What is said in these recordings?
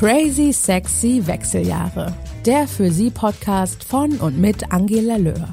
Crazy Sexy Wechseljahre. Der für Sie Podcast von und mit Angela Löhr.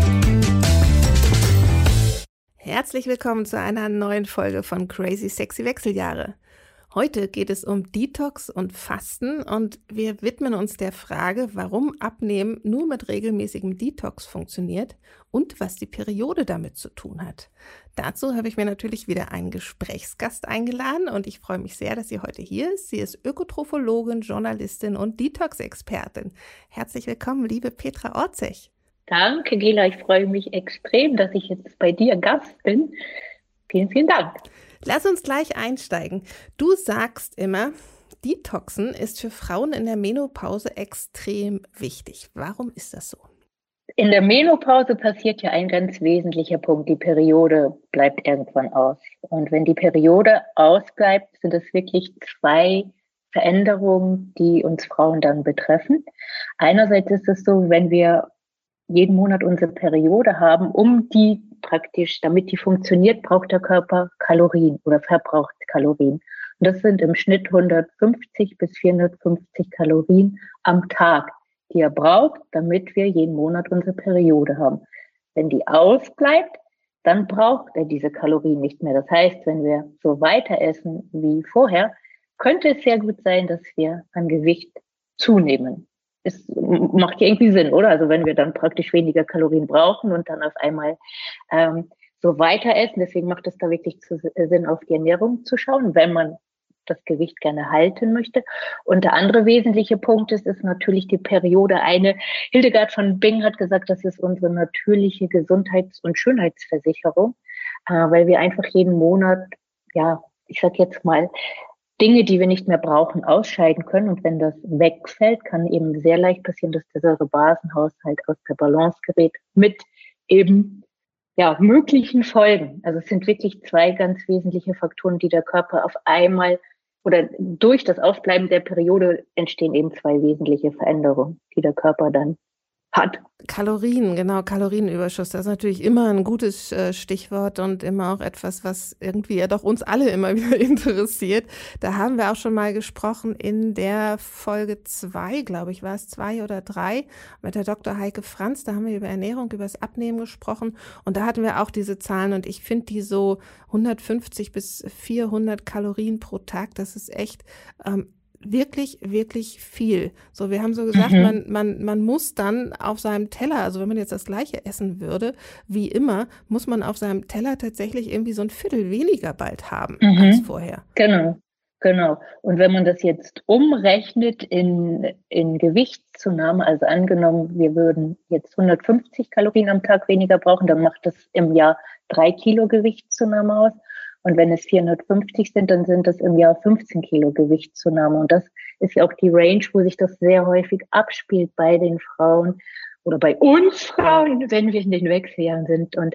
Herzlich willkommen zu einer neuen Folge von Crazy Sexy Wechseljahre. Heute geht es um Detox und Fasten und wir widmen uns der Frage, warum Abnehmen nur mit regelmäßigem Detox funktioniert und was die Periode damit zu tun hat. Dazu habe ich mir natürlich wieder einen Gesprächsgast eingeladen und ich freue mich sehr, dass sie heute hier ist. Sie ist Ökotrophologin, Journalistin und Detox-Expertin. Herzlich willkommen, liebe Petra Ortzech. Danke, Gela. Ich freue mich extrem, dass ich jetzt bei dir Gast bin. Vielen, vielen Dank. Lass uns gleich einsteigen. Du sagst immer, Detoxen ist für Frauen in der Menopause extrem wichtig. Warum ist das so? In der Menopause passiert ja ein ganz wesentlicher Punkt. Die Periode bleibt irgendwann aus. Und wenn die Periode ausbleibt, sind es wirklich zwei Veränderungen, die uns Frauen dann betreffen. Einerseits ist es so, wenn wir jeden Monat unsere Periode haben, damit die funktioniert, braucht der Körper Kalorien oder verbraucht Kalorien. Und das sind im Schnitt 150 bis 450 Kalorien am Tag, die er braucht, damit wir jeden Monat unsere Periode haben. Wenn die ausbleibt, dann braucht er diese Kalorien nicht mehr. Das heißt, wenn wir so weiter essen wie vorher, könnte es sehr gut sein, dass wir an Gewicht zunehmen. Es macht ja irgendwie Sinn, oder? Also wenn wir dann praktisch weniger Kalorien brauchen und dann auf einmal so weiter essen. Deswegen macht es da wirklich Sinn, auf die Ernährung zu schauen, wenn man das Gewicht gerne halten möchte. Und der andere wesentliche Punkt ist natürlich die Periode. Hildegard von Bingen hat gesagt, das ist unsere natürliche Gesundheits- und Schönheitsversicherung, weil wir einfach jeden Monat, ich sag jetzt mal, Dinge, die wir nicht mehr brauchen, ausscheiden können. Und wenn das wegfällt, kann eben sehr leicht passieren, dass der Säurebasenhaushalt aus der Balance gerät mit eben möglichen Folgen. Also es sind wirklich zwei ganz wesentliche Faktoren, die der Körper auf einmal oder durch das Ausbleiben der Periode entstehen eben zwei wesentliche Veränderungen, die der Körper dann hat. Kalorien, genau, Kalorienüberschuss, das ist natürlich immer ein gutes Stichwort und immer auch etwas, was irgendwie ja doch uns alle immer wieder interessiert. Da haben wir auch schon mal gesprochen in der Folge 2, glaube ich, war es 2 oder 3, mit der Dr. Heike Franz, da haben wir über Ernährung, über das Abnehmen gesprochen und da hatten wir auch diese Zahlen und ich finde die so 150 bis 400 Kalorien pro Tag, das ist echt wirklich, wirklich viel. So, wir haben so gesagt, man muss dann auf seinem Teller, also wenn man jetzt das Gleiche essen würde, wie immer, muss man auf seinem Teller tatsächlich irgendwie so ein Viertel weniger bald haben als vorher. Genau. Und wenn man das jetzt umrechnet in Gewichtszunahme, also angenommen, wir würden jetzt 150 Kalorien am Tag weniger brauchen, dann macht das im Jahr 3 Kilo Gewichtszunahme aus. Und wenn es 450 sind, dann sind das im Jahr 15 Kilo Gewichtszunahme. Und das ist ja auch die Range, wo sich das sehr häufig abspielt bei den Frauen oder bei uns Frauen, wenn wir in den Wechseljahren sind. Und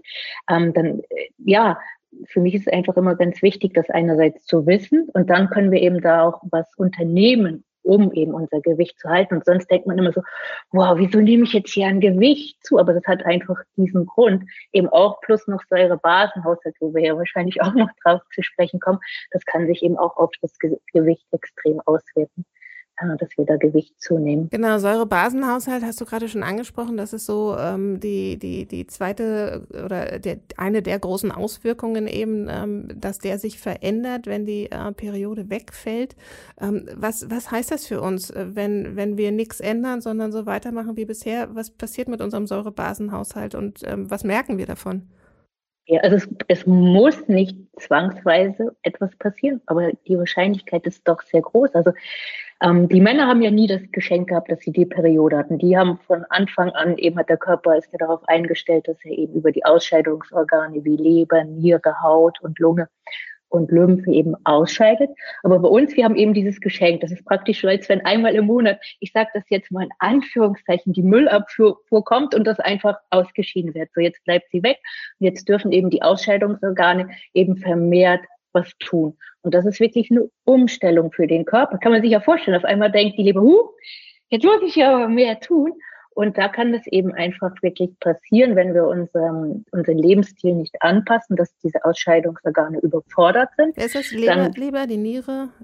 für mich ist es einfach immer ganz wichtig, das einerseits zu wissen. Und dann können wir eben da auch was unternehmen, um eben unser Gewicht zu halten. Und sonst denkt man immer so, wow, wieso nehme ich jetzt hier an Gewicht zu? Aber das hat einfach diesen Grund, eben auch plus noch Säurebasenhaushalt, wo wir ja wahrscheinlich auch noch drauf zu sprechen kommen. Das kann sich eben auch auf das Gewicht extrem auswirken, dass wir da Gewicht zunehmen. Genau, Säurebasenhaushalt hast du gerade schon angesprochen. Das ist so die zweite oder eine der großen Auswirkungen eben, dass der sich verändert, wenn die Periode wegfällt. Was heißt das für uns, wenn wir nichts ändern, sondern so weitermachen wie bisher? Was passiert mit unserem Säurebasenhaushalt und was merken wir davon? Ja, also es muss nicht zwangsweise etwas passieren, aber die Wahrscheinlichkeit ist doch sehr groß. Also die Männer haben ja nie das Geschenk gehabt, dass sie die Periode hatten. Die haben von Anfang an, eben hat der Körper ist ja darauf eingestellt, dass er eben über die Ausscheidungsorgane wie Leber, Niere, Haut und Lunge und Lymphe eben ausscheidet. Aber bei uns, wir haben eben dieses Geschenk. Das ist praktisch so, als wenn einmal im Monat, ich sage das jetzt mal in Anführungszeichen, die Müllabfuhr kommt und das einfach ausgeschieden wird. So, jetzt bleibt sie weg. Und jetzt dürfen eben die Ausscheidungsorgane eben vermehrt was tun. Und das ist wirklich eine Umstellung für den Körper. Kann man sich ja vorstellen. Auf einmal denkt die Leber, jetzt muss ich ja mehr tun. Und da kann es eben einfach wirklich passieren, wenn wir unseren Lebensstil nicht anpassen, dass diese Ausscheidungsorgane überfordert sind. Ist das Leber, die Niere?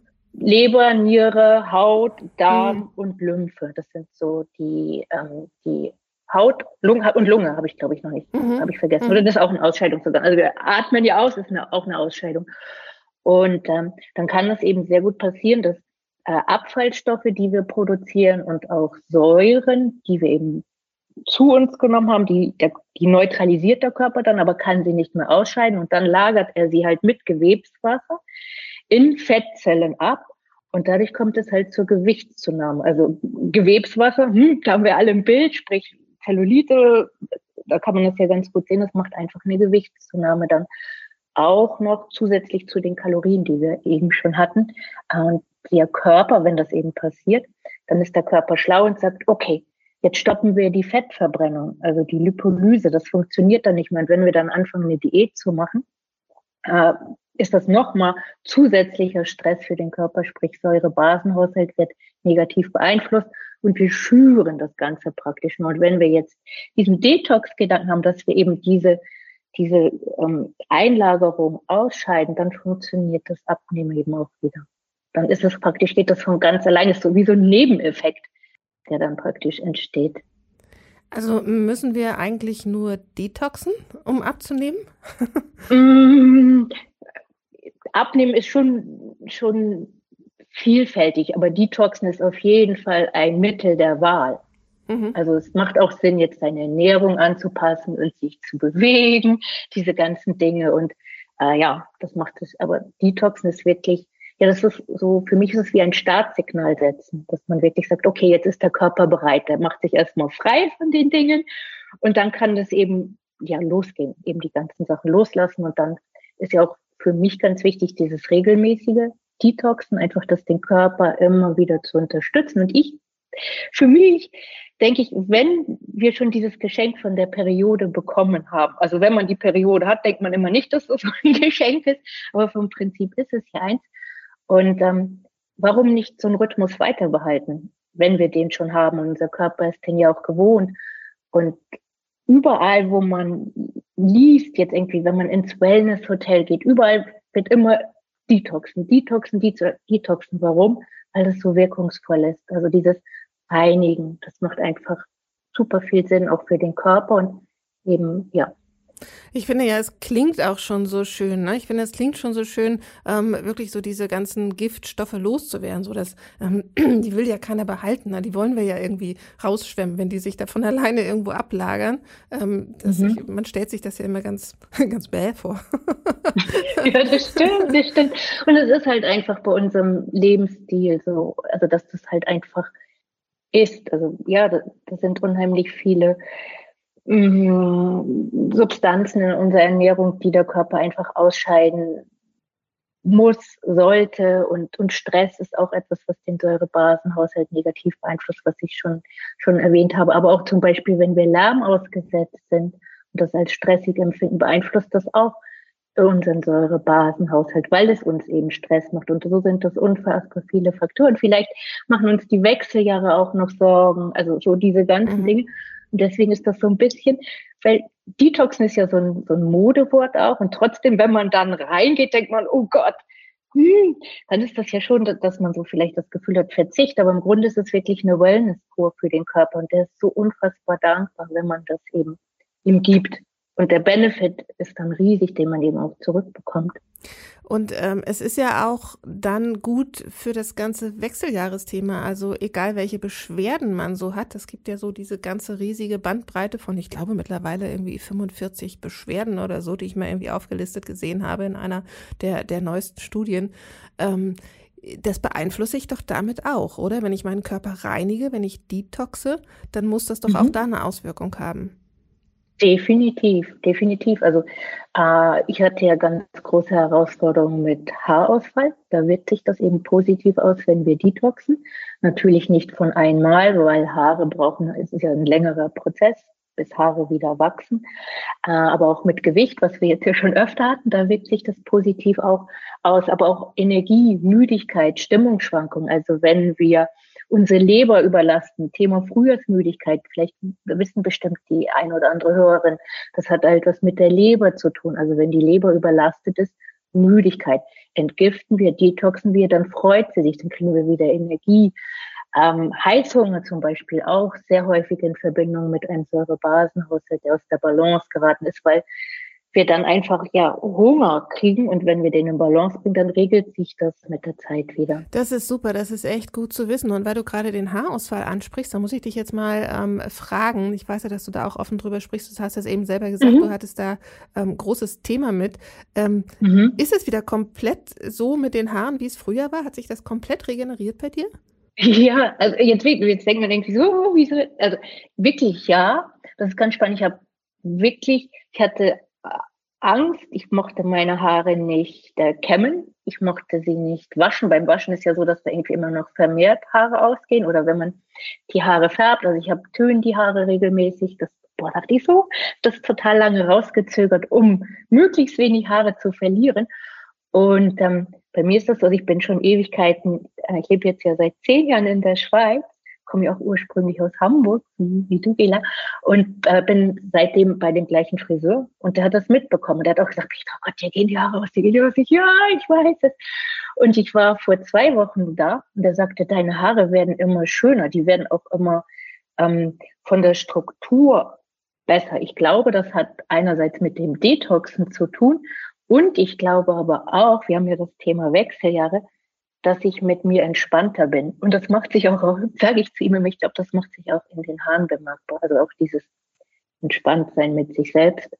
Leber, Niere, Haut, Darm und Lymphe. Das sind so die Haut, Lunge und Lunge habe ich, glaube ich, noch nicht. Habe ich vergessen. Oder das ist auch ein Ausscheidungsorgan. Also wir atmen ja aus, ist auch eine Ausscheidung. Und dann kann es eben sehr gut passieren, dass Abfallstoffe, die wir produzieren und auch Säuren, die wir eben zu uns genommen haben, die neutralisiert der Körper dann, aber kann sie nicht mehr ausscheiden. Und dann lagert er sie halt mit Gewebswasser in Fettzellen ab. Und dadurch kommt es halt zur Gewichtszunahme. Also Gewebswasser, da haben wir alle im Bild, sprich Zellulite, da kann man das ja ganz gut sehen, das macht einfach eine Gewichtszunahme dann auch noch zusätzlich zu den Kalorien, die wir eben schon hatten. Und der Körper, wenn das eben passiert, dann ist der Körper schlau und sagt, okay, jetzt stoppen wir die Fettverbrennung, also die Lipolyse, das funktioniert dann nicht mehr. Und wenn wir dann anfangen, eine Diät zu machen, ist das nochmal zusätzlicher Stress für den Körper, sprich Säure-Basenhaushalt wird negativ beeinflusst und wir schüren das Ganze praktisch nur. Und wenn wir jetzt diesen Detox-Gedanken haben, dass wir eben diese Einlagerung ausscheiden, dann funktioniert das Abnehmen eben auch wieder. Dann ist es praktisch, geht das von ganz alleine, ist so wie so ein Nebeneffekt, der dann praktisch entsteht. Also müssen wir eigentlich nur detoxen, um abzunehmen? Abnehmen ist schon vielfältig, aber Detoxen ist auf jeden Fall ein Mittel der Wahl. Also es macht auch Sinn, jetzt seine Ernährung anzupassen und sich zu bewegen, diese ganzen Dinge. Und das macht es. Aber Detoxen ist wirklich, das ist so, für mich ist es wie ein Startsignal setzen, dass man wirklich sagt, okay, jetzt ist der Körper bereit, der macht sich erstmal frei von den Dingen und dann kann das eben losgehen, eben die ganzen Sachen loslassen. Und dann ist ja auch für mich ganz wichtig, dieses regelmäßige Detoxen, einfach das den Körper immer wieder zu unterstützen. Und für mich denke ich, wenn wir schon dieses Geschenk von der Periode bekommen haben, also wenn man die Periode hat, denkt man immer nicht, dass das so ein Geschenk ist, aber vom Prinzip ist es ja eins. Und warum nicht so einen Rhythmus weiter behalten, wenn wir den schon haben? Und unser Körper ist den ja auch gewohnt. Und überall, wo man liest, jetzt irgendwie, wenn man ins Wellness-Hotel geht, überall wird immer detoxen. Warum? Weil das so wirkungsvoll ist. Also dieses Reinigen, das macht einfach super viel Sinn, auch für den Körper und eben, Ich finde ja, es klingt auch schon so schön, ne? Ich finde, es klingt schon so schön, wirklich so diese ganzen Giftstoffe loszuwerden, so dass, die will ja keiner behalten, ne? Die wollen wir ja irgendwie rausschwemmen, wenn die sich da von alleine irgendwo ablagern. Man stellt sich das ja immer ganz, ganz bäh vor. Ja, das stimmt. Und es ist halt einfach bei unserem Lebensstil so, also dass das halt einfach ist. Also da sind unheimlich viele Substanzen in unserer Ernährung, die der Körper einfach ausscheiden muss, sollte. Und Stress ist auch etwas, was den Säurebasenhaushalt negativ beeinflusst, was ich schon erwähnt habe. Aber auch zum Beispiel, wenn wir Lärm ausgesetzt sind und das als stressig empfinden, beeinflusst das auch unseren Säurebasenhaushalt, weil es uns eben Stress macht. Und so sind das unfassbar viele Faktoren. Vielleicht machen uns die Wechseljahre auch noch Sorgen, also so diese ganzen Dinge. Und deswegen ist das so ein bisschen, weil Detoxen ist ja so ein Modewort auch. Und trotzdem, wenn man dann reingeht, denkt man, oh Gott, dann ist das ja schon, dass man so vielleicht das Gefühl hat, Verzicht. Aber im Grunde ist es wirklich eine Wellness-Kur für den Körper. Und der ist so unfassbar dankbar, wenn man das eben ihm gibt. Und der Benefit ist dann riesig, den man eben auch zurückbekommt. Und es ist ja auch dann gut für das ganze Wechseljahresthema, also egal welche Beschwerden man so hat, es gibt ja so diese ganze riesige Bandbreite von, ich glaube mittlerweile irgendwie 45 Beschwerden oder so, die ich mal irgendwie aufgelistet gesehen habe in einer der neuesten Studien. Das beeinflusse ich doch damit auch, oder? Wenn ich meinen Körper reinige, wenn ich detoxe, dann muss das doch auch da eine Auswirkung haben. Definitiv. Also ich hatte ja ganz große Herausforderungen mit Haarausfall. Da wirkt sich das eben positiv aus, wenn wir detoxen. Natürlich nicht von einmal, weil Haare brauchen, es ist ja ein längerer Prozess, bis Haare wieder wachsen. Aber auch mit Gewicht, was wir jetzt ja schon öfter hatten, da wirkt sich das positiv auch aus. Aber auch Energie, Müdigkeit, Stimmungsschwankungen. Also wenn wir unsere Leber überlasten, Thema Frühjahrsmüdigkeit, vielleicht wissen bestimmt die ein oder andere Hörerin, das hat halt was mit der Leber zu tun. Also wenn die Leber überlastet ist, Müdigkeit, entgiften wir, detoxen wir, dann freut sie sich, dann kriegen wir wieder Energie. Heißhunger zum Beispiel auch sehr häufig in Verbindung mit einem Säurebasenhaushalt, der aus der Balance geraten ist, weil wir dann einfach Hunger kriegen und wenn wir den in Balance bringen, dann regelt sich das mit der Zeit wieder. Das ist super, das ist echt gut zu wissen. Und weil du gerade den Haarausfall ansprichst, da muss ich dich jetzt mal fragen. Ich weiß ja, dass du da auch offen drüber sprichst. Du hast das eben selber gesagt, du hattest da großes Thema mit. Ist es wieder komplett so mit den Haaren, wie es früher war? Hat sich das komplett regeneriert bei dir? Ja, also jetzt denkt man irgendwie so, wieso? Also wirklich ja, das ist ganz spannend. Ich hatte Angst, ich mochte meine Haare nicht kämmen, ich mochte sie nicht waschen. Beim Waschen ist ja so, dass da irgendwie immer noch vermehrt Haare ausgehen oder wenn man die Haare färbt, also ich töne die Haare regelmäßig, dachte ich so, das total lange rausgezögert, um möglichst wenig Haare zu verlieren. Und bei mir ist das so, ich bin schon Ewigkeiten, ich lebe jetzt ja seit 10 Jahren in der Schweiz, komme ja auch ursprünglich aus Hamburg, wie du, Gela, und bin seitdem bei dem gleichen Friseur und der hat das mitbekommen. Der hat auch gesagt, oh Gott, dir gehen die Haare aus, dir gehen die aus. Ja, ich weiß es. Und ich war vor 2 Wochen da und der sagte, deine Haare werden immer schöner, die werden auch immer von der Struktur besser. Ich glaube, das hat einerseits mit dem Detoxen zu tun und ich glaube aber auch, wir haben ja das Thema Wechseljahre, dass ich mit mir entspannter bin. Und das macht sich auch, sage ich zu ihm, ich glaube, das macht sich auch in den Haaren bemerkbar. Also auch dieses Entspanntsein mit sich selbst.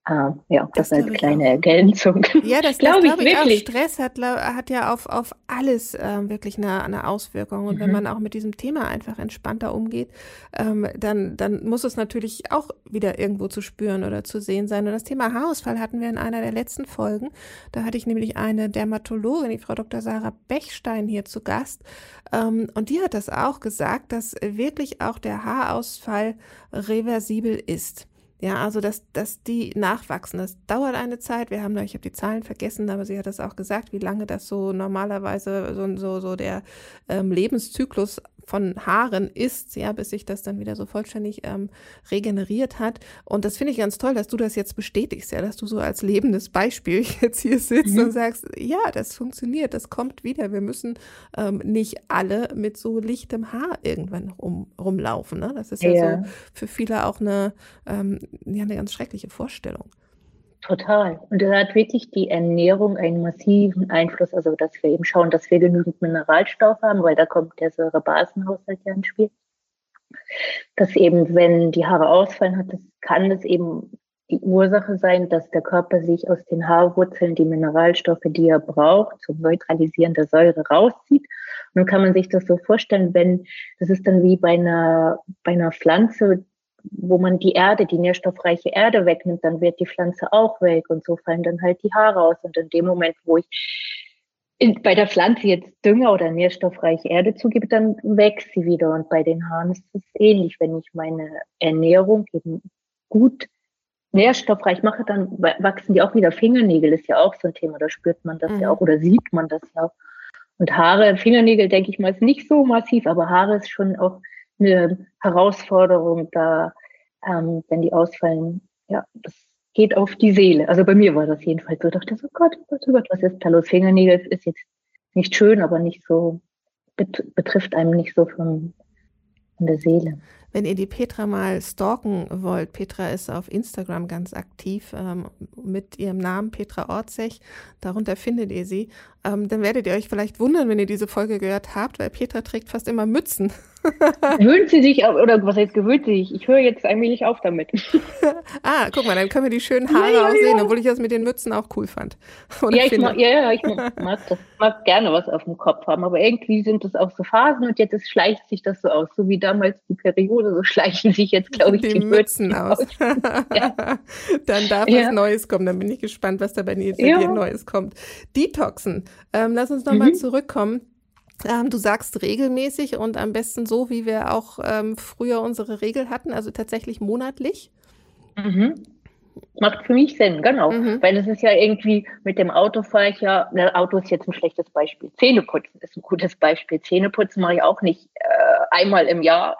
Das als kleine Ergänzung. Ja, das glaube ich wirklich. Auch Stress hat ja auf alles wirklich eine Auswirkung. Und wenn man auch mit diesem Thema einfach entspannter umgeht, dann muss es natürlich auch wieder irgendwo zu spüren oder zu sehen sein. Und das Thema Haarausfall hatten wir in einer der letzten Folgen. Da hatte ich nämlich eine Dermatologin, die Frau Dr. Sarah Bechstein, hier zu Gast. Und die hat das auch gesagt, dass wirklich auch der Haarausfall reversibel ist. Ja, also dass die nachwachsen, das dauert eine Zeit. Ich habe die Zahlen vergessen, aber sie hat das auch gesagt, wie lange das so normalerweise so der Lebenszyklus von Haaren ist, ja, bis sich das dann wieder so vollständig regeneriert hat. Und das finde ich ganz toll, dass du das jetzt bestätigst, ja, dass du so als lebendes Beispiel jetzt hier sitzt und sagst, ja, das funktioniert, das kommt wieder. Wir müssen nicht alle mit so lichtem Haar irgendwann rumlaufen. Ne? Das ist ja so für viele auch eine ganz schreckliche Vorstellung. Total. Und da hat wirklich die Ernährung einen massiven Einfluss, also dass wir eben schauen, dass wir genügend Mineralstoffe haben, weil da kommt der Säurebasenhaushalt ja ins Spiel. Dass eben, wenn die Haare ausfallen, kann es eben die Ursache sein, dass der Körper sich aus den Haarwurzeln die Mineralstoffe, die er braucht, zum Neutralisieren der Säure rauszieht. Und dann kann man sich das so vorstellen, das ist dann wie bei einer Pflanze, wo man die nährstoffreiche Erde wegnimmt, dann wird die Pflanze auch weg und so fallen dann halt die Haare aus. Und in dem Moment, wo ich bei der Pflanze jetzt Dünger oder nährstoffreiche Erde zugebe, dann wächst sie wieder. Und bei den Haaren ist es ähnlich. Wenn ich meine Ernährung eben gut nährstoffreich mache, dann wachsen die auch wieder. Fingernägel ist ja auch so ein Thema, da spürt man das ja auch oder sieht man das ja auch. Und Fingernägel, denke ich mal, ist nicht so massiv, aber Haare ist schon auch eine Herausforderung da, wenn die ausfallen. Ja, das geht auf die Seele. Also bei mir war das jedenfalls so. Ich dachte so, Gott, was ist da los? Fingernägel ist jetzt nicht schön, aber nicht so, betrifft einem nicht so von der Seele. Wenn ihr die Petra mal stalken wollt, Petra ist auf Instagram ganz aktiv mit ihrem Namen Petra Ortzech, darunter findet ihr sie. Dann werdet ihr euch vielleicht wundern, wenn ihr diese Folge gehört habt, weil Petra trägt fast immer Mützen. Gewöhnt sie sich, oder was heißt gewöhnt sie sich? Ich höre jetzt allmählich auf damit. Guck mal, dann können wir die schönen Haare auch sehen, obwohl ich das mit den Mützen auch cool fand. Ich mag gerne was auf dem Kopf haben, aber irgendwie sind das auch so Phasen und jetzt schleicht sich das so aus, so wie damals die Periode, so schleichen sich jetzt, glaube ich, die Mützen aus. Dann darf was Neues kommen, dann bin ich gespannt, was da bei dir Neues kommt. Detoxen, lass uns nochmal zurückkommen. Du sagst regelmäßig und am besten so, wie wir auch früher unsere Regel hatten, also tatsächlich monatlich. Macht für mich Sinn, genau. Weil es ist ja irgendwie mit dem Auto Auto ist jetzt ein schlechtes Beispiel. Zähneputzen ist ein gutes Beispiel. Zähneputzen mache ich auch nicht einmal im Jahr,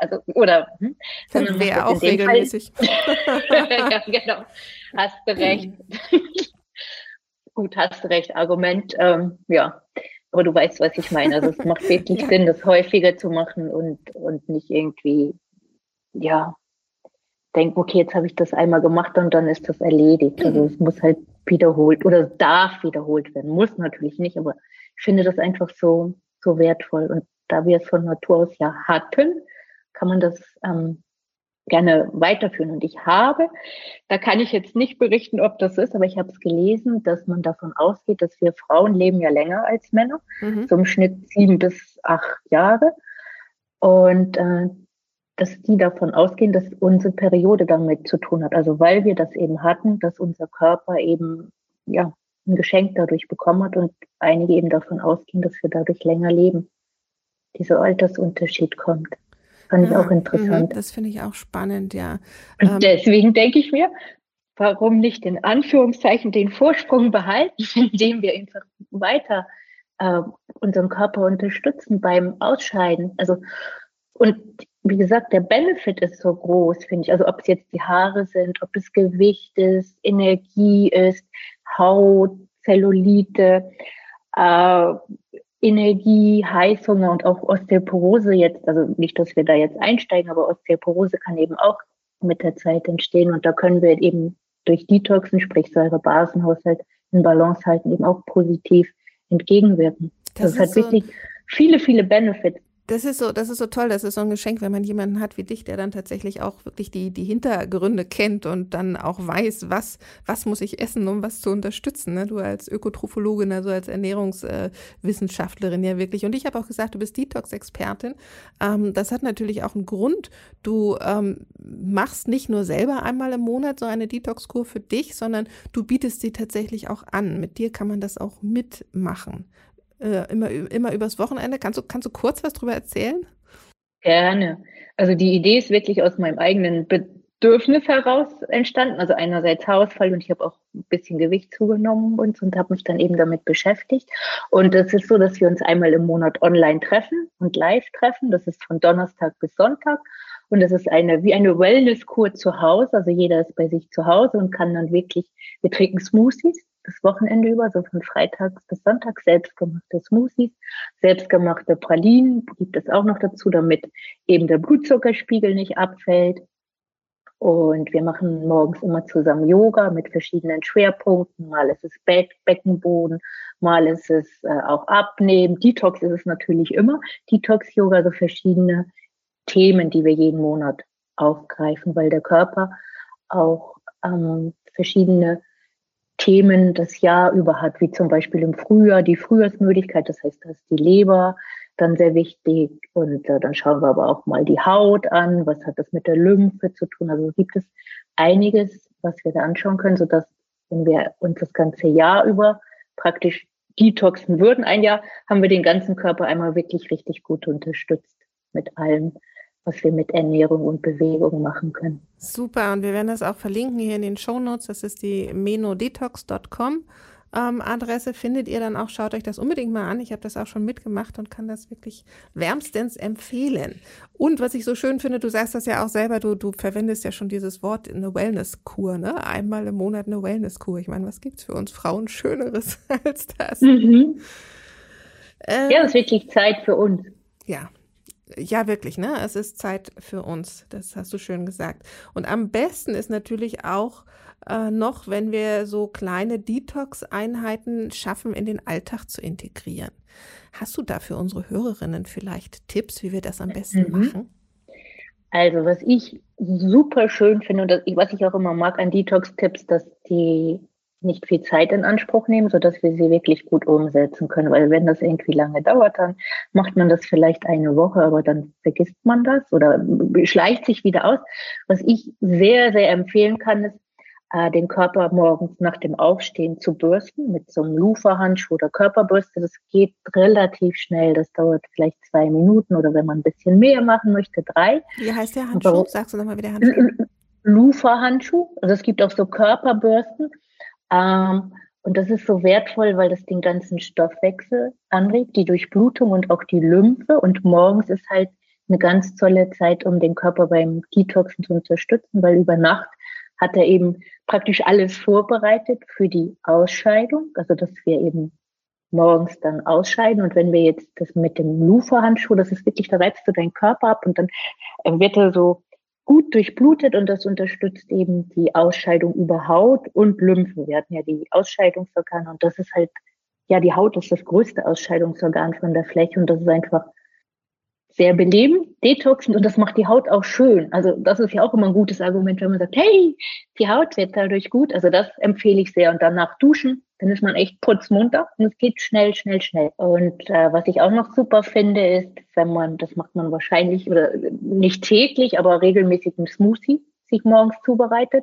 Dann wäre auch regelmäßig. Ja, genau. Hast du recht. gut, hast recht, Argument, ja. Aber du weißt, was ich meine. Also es macht wirklich Sinn, das häufiger zu machen und nicht irgendwie, ja, denken, okay, jetzt habe ich das einmal gemacht und dann ist das erledigt. Also es muss halt wiederholt oder es darf wiederholt werden. Muss natürlich nicht, aber ich finde das einfach so wertvoll. Und da wir es von Natur aus ja hatten, kann man das gerne weiterführen. Und da kann ich jetzt nicht berichten, ob das ist, aber ich habe es gelesen, dass man davon ausgeht, dass wir Frauen leben ja länger als Männer, so im Schnitt 7 bis 8 Jahre. Und dass die davon ausgehen, dass unsere Periode damit zu tun hat. Also weil wir das eben hatten, dass unser Körper eben ja ein Geschenk dadurch bekommen hat und einige eben davon ausgehen, dass wir dadurch länger leben. Dieser Altersunterschied kommt. Fand ich auch interessant. Das finde ich auch spannend, ja. Und deswegen denke ich mir, warum nicht in Anführungszeichen den Vorsprung behalten, indem wir einfach weiter unseren Körper unterstützen beim Ausscheiden. Also, und wie gesagt, der Benefit ist so groß, finde ich. Also ob es jetzt die Haare sind, ob es Gewicht ist, Energie ist, Haut, Zellulite, Energie, Heißhunger und auch Osteoporose jetzt, also nicht, dass wir da jetzt einsteigen, aber Osteoporose kann eben auch mit der Zeit entstehen und da können wir eben durch Detoxen, sprich Säure-Basen-Haushalt in Balance halten, eben auch positiv entgegenwirken. Das hat wirklich viele, viele Benefits. Das ist so toll, das ist so ein Geschenk, wenn man jemanden hat wie dich, der dann tatsächlich auch wirklich die Hintergründe kennt und dann auch weiß, was muss ich essen, um was zu unterstützen. Ne? Du als Ökotrophologin, also als Ernährungswissenschaftlerin ja wirklich. Und ich habe auch gesagt, du bist Detox-Expertin. Das hat natürlich auch einen Grund. Du machst nicht nur selber einmal im Monat so eine Detox-Kur für dich, sondern du bietest sie tatsächlich auch an. Mit dir kann man das auch mitmachen. Immer übers Wochenende. Kannst du kurz was drüber erzählen? Gerne. Also die Idee ist wirklich aus meinem eigenen Bedürfnis heraus entstanden. Also einerseits Haarausfall und ich habe auch ein bisschen Gewicht zugenommen und habe mich dann eben damit beschäftigt. Und es ist so, dass wir uns einmal im Monat online treffen und live treffen. Das ist von Donnerstag bis Sonntag. Und das ist wie eine Wellness-Kur zu Hause. Also jeder ist bei sich zu Hause und kann dann wirklich, wir trinken Smoothies das Wochenende über, so von Freitags bis Sonntag, selbstgemachte Smoothies, selbstgemachte Pralinen gibt es auch noch dazu, damit eben der Blutzuckerspiegel nicht abfällt. Und wir machen morgens immer zusammen Yoga mit verschiedenen Schwerpunkten. Mal ist es Beckenboden, mal ist es auch Abnehmen. Detox ist es natürlich immer. Detox-Yoga, so verschiedene Themen, die wir jeden Monat aufgreifen, weil der Körper auch verschiedene Themen das Jahr über hat, wie zum Beispiel im Frühjahr die Frühjahrsmüdigkeit, das heißt, da ist die Leber dann sehr wichtig und dann schauen wir aber auch mal die Haut an, was hat das mit der Lymphe zu tun, also gibt es einiges, was wir da anschauen können, sodass, wenn wir uns das ganze Jahr über praktisch detoxen würden, ein Jahr, haben wir den ganzen Körper einmal wirklich richtig gut unterstützt mit allem, was wir mit Ernährung und Bewegung machen können. Super, und wir werden das auch verlinken hier in den Shownotes. Das ist die menodetox.com Adresse, findet ihr dann auch. Schaut euch das unbedingt mal an. Ich habe das auch schon mitgemacht und kann das wirklich wärmstens empfehlen. Und was ich so schön finde, du sagst das ja auch selber, du verwendest ja schon dieses Wort, eine Wellness-Kur, ne? Einmal im Monat eine Wellness-Kur. Ich meine, was gibt's für uns Frauen Schöneres als das? Ja, es ist wirklich Zeit für uns. Ja, wirklich, ne? Es ist Zeit für uns. Das hast du schön gesagt. Und am besten ist natürlich auch noch, wenn wir so kleine Detox-Einheiten schaffen, in den Alltag zu integrieren. Hast du da für unsere Hörerinnen vielleicht Tipps, wie wir das am besten machen? Also, was ich super schön finde und was ich auch immer mag an Detox-Tipps, dass die nicht viel Zeit in Anspruch nehmen, sodass wir sie wirklich gut umsetzen können. Weil wenn das irgendwie lange dauert, dann macht man das vielleicht eine Woche, aber dann vergisst man das oder schleicht sich wieder aus. Was ich sehr, sehr empfehlen kann, ist, den Körper morgens nach dem Aufstehen zu bürsten mit so einem Loofah-Handschuh oder Körperbürste. Das geht relativ schnell. Das dauert vielleicht 2 Minuten oder wenn man ein bisschen mehr machen möchte, 3. Wie heißt der Handschuh? Sagst du nochmal, wie der Handschuh? Loofah-Handschuh. Also es gibt auch so Körperbürsten. Und das ist so wertvoll, weil das den ganzen Stoffwechsel anregt, die Durchblutung und auch die Lymphe. Und morgens ist halt eine ganz tolle Zeit, um den Körper beim Detoxen zu unterstützen, weil über Nacht hat er eben praktisch alles vorbereitet für die Ausscheidung, also dass wir eben morgens dann ausscheiden. Und wenn wir jetzt das mit dem Lufa-Handschuh, das ist wirklich, da reibst du deinen Körper ab und dann wird er so gut durchblutet und das unterstützt eben die Ausscheidung über Haut und Lymphe. Wir hatten ja die Ausscheidungsorgane und das ist halt, ja, die Haut ist das größte Ausscheidungsorgan von der Fläche und das ist einfach sehr belebend, detoxend und das macht die Haut auch schön. Also das ist ja auch immer ein gutes Argument, wenn man sagt, hey, die Haut wird dadurch gut. Also das empfehle ich sehr. Und danach duschen, dann ist man echt putzmunter und es geht schnell, schnell, schnell. Und was ich auch noch super finde, ist, wenn man, das macht man wahrscheinlich oder nicht täglich, aber regelmäßig einen Smoothie sich morgens zubereitet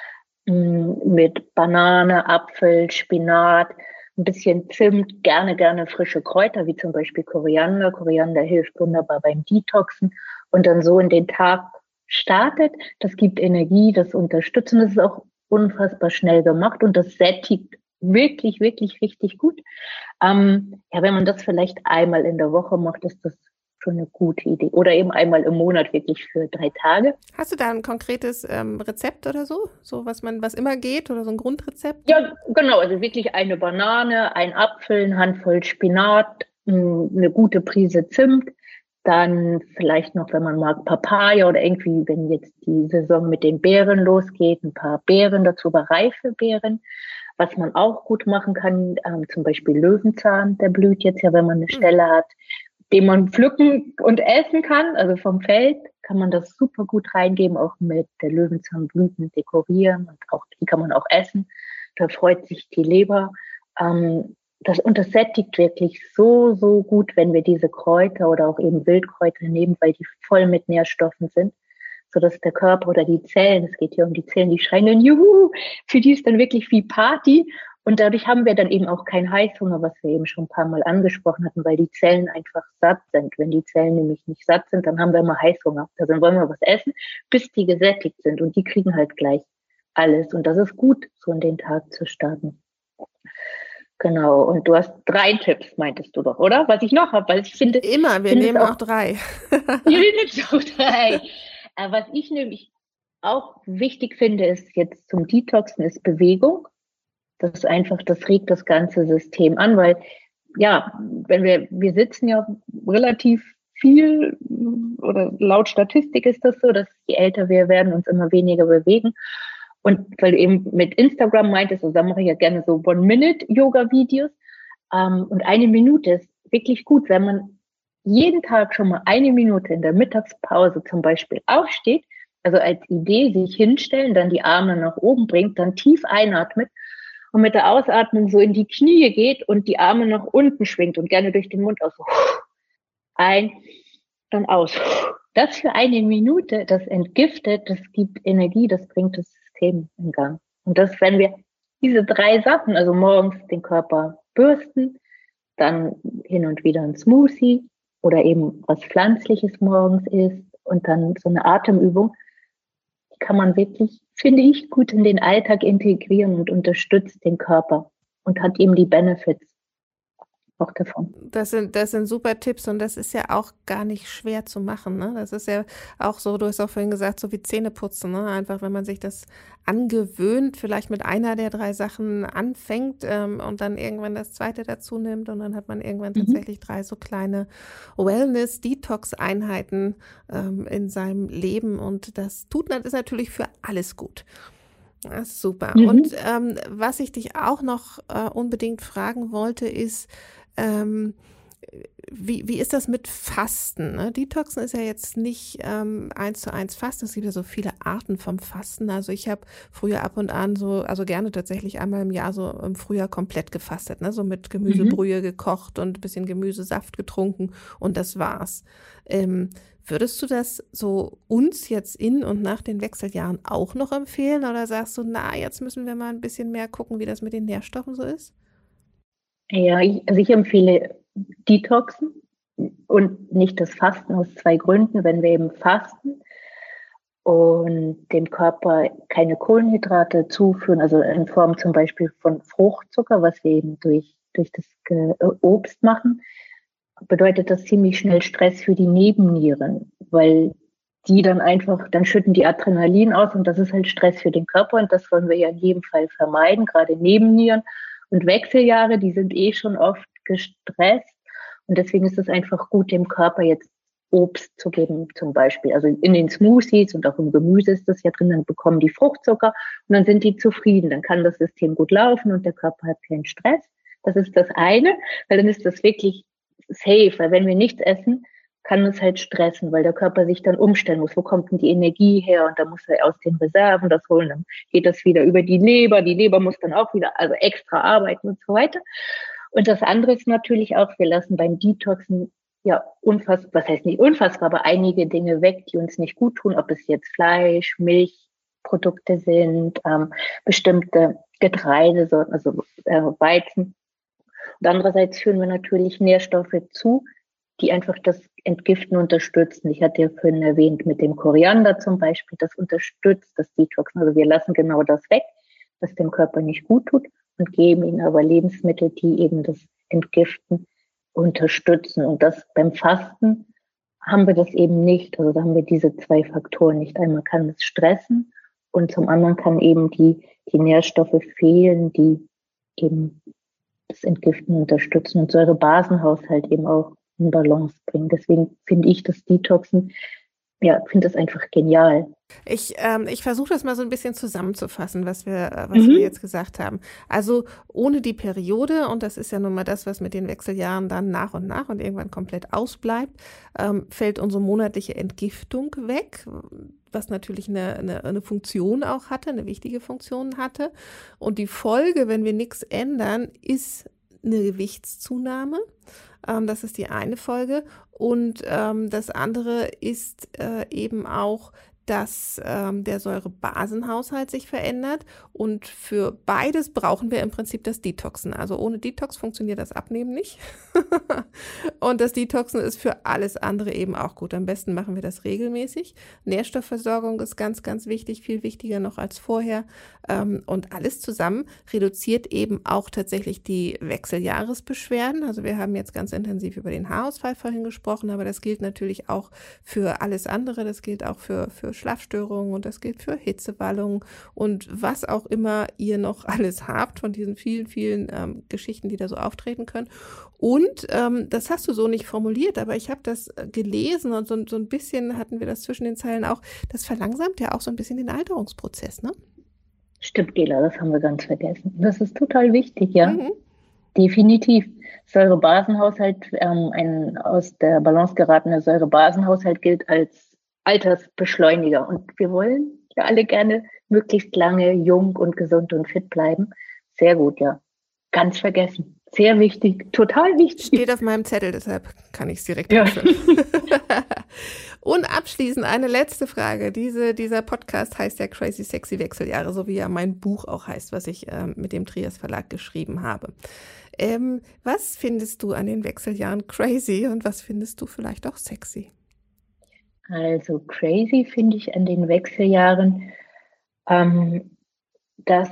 mit Banane, Apfel, Spinat, ein bisschen Zimt, gerne frische Kräuter, wie zum Beispiel Koriander. Koriander hilft wunderbar beim Detoxen und dann so in den Tag startet. Das gibt Energie, das unterstützt und das ist auch unfassbar schnell gemacht und das sättigt wirklich, wirklich richtig gut. Ja, wenn man das vielleicht einmal in der Woche macht, ist das schon eine gute Idee. Oder eben einmal im Monat wirklich für 3 Tage. Hast du da ein konkretes Rezept oder so? So, was immer geht oder so ein Grundrezept? Ja, genau. Also wirklich eine Banane, ein Apfel, eine Handvoll Spinat, eine gute Prise Zimt. Dann vielleicht noch, wenn man mag, Papaya oder irgendwie, wenn jetzt die Saison mit den Beeren losgeht, ein paar Beeren dazu, aber reife Beeren. Was man auch gut machen kann, zum Beispiel Löwenzahn, der blüht jetzt ja, wenn man eine Stelle hat, den man pflücken und essen kann, also vom Feld, kann man das super gut reingeben, auch mit der Löwenzahnblüten dekorieren und auch die kann man auch essen. Da freut sich die Leber. Das sättigt wirklich so, so gut, wenn wir diese Kräuter oder auch eben Wildkräuter nehmen, weil die voll mit Nährstoffen sind, sodass der Körper oder die Zellen, es geht hier um die Zellen, die schreien dann, juhu, für die ist dann wirklich wie Party. Und dadurch haben wir dann eben auch keinen Heißhunger, was wir eben schon ein paar Mal angesprochen hatten, weil die Zellen einfach satt sind. Wenn die Zellen nämlich nicht satt sind, dann haben wir immer Heißhunger. Also dann wollen wir was essen, bis die gesättigt sind. Und die kriegen halt gleich alles. Und das ist gut, so in den Tag zu starten. Genau. Und du hast 3 Tipps, meintest du doch, oder? Was ich noch habe, weil ich finde... Immer, wir nehmen auch 3. Wir nehmen auch 3. Was ich nämlich auch wichtig finde, ist jetzt zum Detoxen, ist Bewegung. Das ist einfach, das regt das ganze System an, weil ja, wenn wir sitzen ja relativ viel oder laut Statistik ist das so, dass je älter wir werden, uns immer weniger bewegen. Und weil du eben mit Instagram meintest, also da mache ich ja gerne so One-Minute-Yoga-Videos. Und 1 Minute ist wirklich gut, wenn man jeden Tag schon mal 1 Minute in der Mittagspause zum Beispiel aufsteht, also als Idee sich hinstellen, dann die Arme nach oben bringt, dann tief einatmet und mit der Ausatmung so in die Knie geht und die Arme nach unten schwingt und gerne durch den Mund aus. Ein, dann aus. Das für 1 Minute, das entgiftet, das gibt Energie, das bringt das System in Gang. Und das, wenn wir diese 3 Sachen, also morgens den Körper bürsten, dann hin und wieder ein Smoothie oder eben was Pflanzliches morgens isst und dann so eine Atemübung, kann man wirklich, finde ich, gut in den Alltag integrieren und unterstützt den Körper und hat eben die Benefits auch davon. Das sind super Tipps und das ist ja auch gar nicht schwer zu machen, ne? Das ist ja auch so, du hast auch vorhin gesagt, so wie Zähneputzen, ne? Einfach, wenn man sich das angewöhnt, vielleicht mit einer der 3 Sachen anfängt und dann irgendwann das zweite dazu nimmt und dann hat man irgendwann tatsächlich 3 so kleine Wellness-Detox-Einheiten in seinem Leben und das ist natürlich für alles gut. Das ist super. Und was ich dich auch noch unbedingt fragen wollte, ist, wie ist das mit Fasten? Ne? Detoxen ist ja jetzt nicht 1:1 Fasten. Es gibt ja so viele Arten vom Fasten. Also ich habe früher ab und an also gerne tatsächlich einmal im Jahr so im Frühjahr komplett gefastet, ne? So mit Gemüsebrühe gekocht und ein bisschen Gemüsesaft getrunken und das war's. Würdest du das so uns jetzt in und nach den Wechseljahren auch noch empfehlen oder sagst du, na, jetzt müssen wir mal ein bisschen mehr gucken, wie das mit den Nährstoffen so ist? Ja, ich empfehle Detoxen und nicht das Fasten aus 2 Gründen. Wenn wir eben fasten und dem Körper keine Kohlenhydrate zuführen, also in Form zum Beispiel von Fruchtzucker, was wir eben durch das Obst machen, bedeutet das ziemlich schnell Stress für die Nebennieren, weil die dann schütten die Adrenalin aus und das ist halt Stress für den Körper und das wollen wir ja in jedem Fall vermeiden, gerade Nebennieren und Wechseljahre, die sind schon oft gestresst und deswegen ist es einfach gut, dem Körper jetzt Obst zu geben zum Beispiel. Also in den Smoothies und auch im Gemüse ist das ja drin, dann bekommen die Fruchtzucker und dann sind die zufrieden. Dann kann das System gut laufen und der Körper hat keinen Stress. Das ist das eine, weil dann ist das wirklich safe, weil wenn wir nichts essen, kann es halt stressen, weil der Körper sich dann umstellen muss. Wo kommt denn die Energie her? Und da muss er aus den Reserven das holen. Dann geht das wieder über die Leber. Die Leber muss dann auch wieder, also extra arbeiten und so weiter. Und das andere ist natürlich auch, wir lassen beim Detoxen ja unfassbar, was heißt nicht unfassbar, aber einige Dinge weg, die uns nicht gut tun, ob es jetzt Fleisch, Milchprodukte sind, bestimmte Getreidesorten, also Weizen. Und andererseits führen wir natürlich Nährstoffe zu, die einfach das Entgiften unterstützen. Ich hatte ja vorhin erwähnt mit dem Koriander zum Beispiel, das unterstützt das Detoxen. Also wir lassen genau das weg, was dem Körper nicht gut tut und geben ihnen aber Lebensmittel, die eben das Entgiften unterstützen. Und das beim Fasten haben wir das eben nicht. Also da haben wir diese zwei Faktoren nicht. Einmal kann es stressen und zum anderen kann eben die Nährstoffe fehlen, die eben das Entgiften unterstützen und Säurebasenhaushalt eben auch in Balance bringen. Deswegen finde ich das Detoxen, ja, finde das einfach genial. Ich versuche das mal so ein bisschen zusammenzufassen, was wir jetzt gesagt haben. Also ohne die Periode, und das ist ja nun mal das, was mit den Wechseljahren dann nach und irgendwann komplett ausbleibt, fällt unsere monatliche Entgiftung weg, was natürlich eine Funktion auch hatte, eine wichtige Funktion hatte. Und die Folge, wenn wir nichts ändern, ist eine Gewichtszunahme. Das ist die eine Folge. Und das andere ist eben auch, dass der Säurebasenhaushalt sich verändert und für beides brauchen wir im Prinzip das Detoxen. Also ohne Detox funktioniert das Abnehmen nicht und das Detoxen ist für alles andere eben auch gut. Am besten machen wir das regelmäßig. Nährstoffversorgung ist ganz, ganz wichtig, viel wichtiger noch als vorher und alles zusammen reduziert eben auch tatsächlich die Wechseljahresbeschwerden. Also wir haben jetzt ganz intensiv über den Haarausfall vorhin gesprochen, aber das gilt natürlich auch für alles andere. Das gilt auch für Schlafstörungen und das gilt für Hitzewallungen und was auch immer ihr noch alles habt von diesen vielen, vielen Geschichten, die da so auftreten können. Und das hast du so nicht formuliert, aber ich habe das gelesen und so ein bisschen hatten wir das zwischen den Zeilen auch. Das verlangsamt ja auch so ein bisschen den Alterungsprozess, ne? Stimmt, Gela, das haben wir ganz vergessen. Das ist total wichtig, ja. Mhm. Definitiv. Säurebasenhaushalt, ein aus der Balance geratener Säurebasenhaushalt gilt als Altersbeschleuniger. Und wir wollen ja alle gerne möglichst lange jung und gesund und fit bleiben. Sehr gut, ja. Ganz vergessen. Sehr wichtig, total wichtig. Steht auf meinem Zettel, deshalb kann ich es direkt aufschreiben. Und abschließend eine letzte Frage. Dieser Podcast heißt ja Crazy Sexy Wechseljahre, so wie ja mein Buch auch heißt, was ich mit dem Trias Verlag geschrieben habe. Was findest du an den Wechseljahren crazy und was findest du vielleicht auch sexy? Also crazy finde ich an den Wechseljahren, dass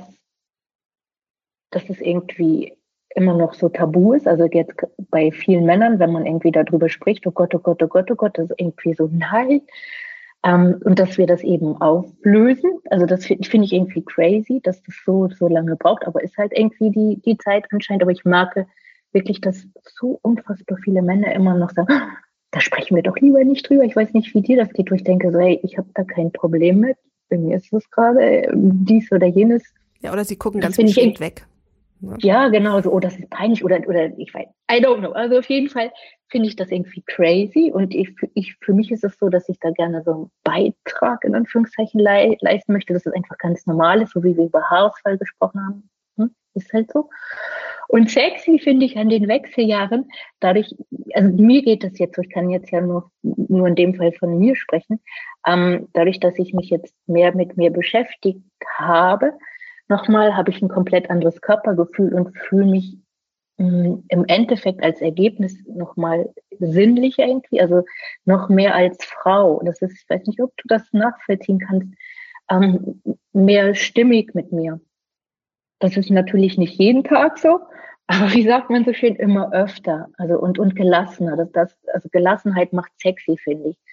es irgendwie immer noch so tabu ist. Also jetzt bei vielen Männern, wenn man irgendwie darüber spricht, oh Gott, oh Gott, oh Gott, oh Gott, das ist irgendwie so nein. Und dass wir das eben auflösen. Also das finde ich irgendwie crazy, dass das so lange braucht. Aber ist halt irgendwie die Zeit anscheinend. Aber ich merke wirklich, dass so unfassbar viele Männer immer noch sagen, da sprechen wir doch lieber nicht drüber. Ich weiß nicht, wie dir das geht, wo ich denke, so, hey, ich habe da kein Problem mit. Bei mir ist das gerade dies oder jenes. Ja, oder sie gucken ganz bestimmt weg. Ja, genau, so, oh, das ist peinlich oder ich weiß, I don't know. Also auf jeden Fall finde ich das irgendwie crazy und für mich ist es so, dass ich da gerne so einen Beitrag in Anführungszeichen leisten möchte, dass es einfach ganz normal ist, so wie wir über Haarausfall gesprochen haben. Ist halt so. Und sexy finde ich an den Wechseljahren, dadurch, also mir geht das jetzt so, ich kann jetzt ja nur in dem Fall von mir sprechen, dadurch, dass ich mich jetzt mehr mit mir beschäftigt habe, nochmal habe ich ein komplett anderes Körpergefühl und fühle mich im Endeffekt als Ergebnis nochmal sinnlicher irgendwie, also noch mehr als Frau. Das ist, ich weiß nicht, ob du das nachvollziehen kannst, mehr stimmig mit mir. Das ist natürlich nicht jeden Tag so, aber wie sagt man so schön, immer öfter. Also und gelassener. Also Gelassenheit macht sexy, finde ich.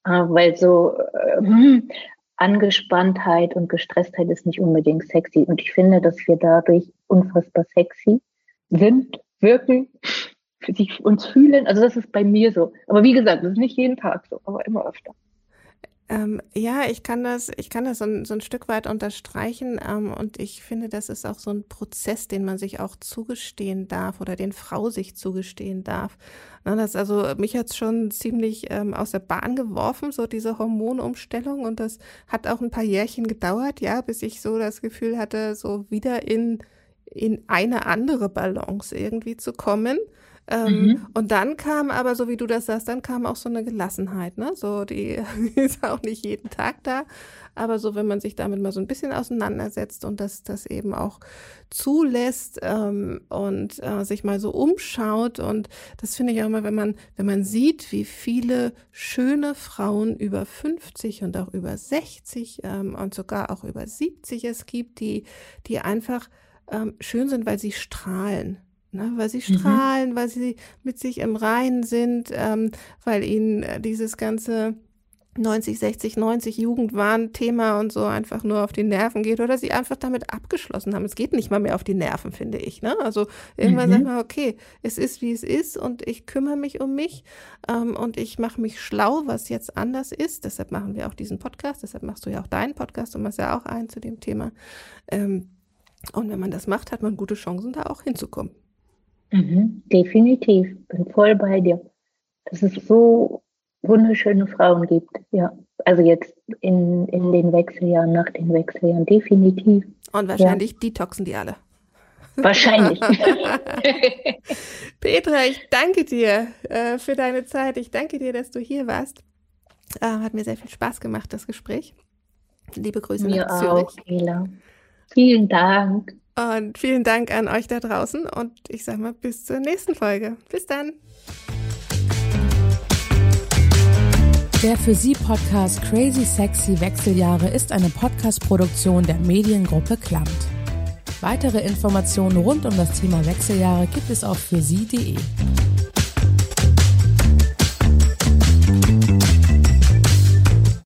weil so Angespanntheit und Gestresstheit ist nicht unbedingt sexy. Und ich finde, dass wir dadurch unfassbar sexy sind, wirken, uns fühlen. Also das ist bei mir so. Aber wie gesagt, das ist nicht jeden Tag so, aber immer öfter. Ja, ich kann das so ein Stück weit unterstreichen, und ich finde, das ist auch so ein Prozess, den man sich auch zugestehen darf oder den Frau sich zugestehen darf. Mich hat's schon ziemlich aus der Bahn geworfen, so diese Hormonumstellung, und das hat auch ein paar Jährchen gedauert, ja, bis ich so das Gefühl hatte, so wieder in eine andere Balance irgendwie zu kommen. Und dann kam aber, so wie du das sagst, dann kam auch so eine Gelassenheit, ne? So, die ist auch nicht jeden Tag da, aber so, wenn man sich damit mal so ein bisschen auseinandersetzt und das eben auch zulässt, und sich mal so umschaut, und das finde ich auch immer, wenn man sieht, wie viele schöne Frauen über 50 und auch über 60 und sogar auch über 70 es gibt, die einfach schön sind, weil sie strahlen. Ne, weil sie strahlen, weil sie mit sich im Reinen sind, weil ihnen dieses ganze 90, 60, 90 Jugendwahn-Thema und so einfach nur auf die Nerven geht, oder sie einfach damit abgeschlossen haben. Es geht nicht mal mehr auf die Nerven, finde ich. Ne? Also irgendwann sagt man, okay, es ist, wie es ist, und ich kümmere mich um mich, und ich mache mich schlau, was jetzt anders ist. Deshalb machen wir auch diesen Podcast, deshalb machst du ja auch deinen Podcast, du machst ja auch einen zu dem Thema. Und wenn man das macht, hat man gute Chancen, da auch hinzukommen. Definitiv, bin voll bei dir. Dass es so wunderschöne Frauen gibt, ja. Also jetzt in den Wechseljahren, nach den Wechseljahren, definitiv. Und wahrscheinlich detoxen die alle. Wahrscheinlich. Petra, ich danke dir für deine Zeit. Ich danke dir, dass du hier warst. Hat mir sehr viel Spaß gemacht, das Gespräch. Liebe Grüße nach Zürich. Mir auch, Ela. Vielen Dank. Und vielen Dank an euch da draußen, und ich sag mal, bis zur nächsten Folge. Bis dann. Der für Sie Podcast Crazy Sexy Wechseljahre ist eine Podcast-Produktion der Mediengruppe Klamt. Weitere Informationen rund um das Thema Wechseljahre gibt es auf fürsie.de.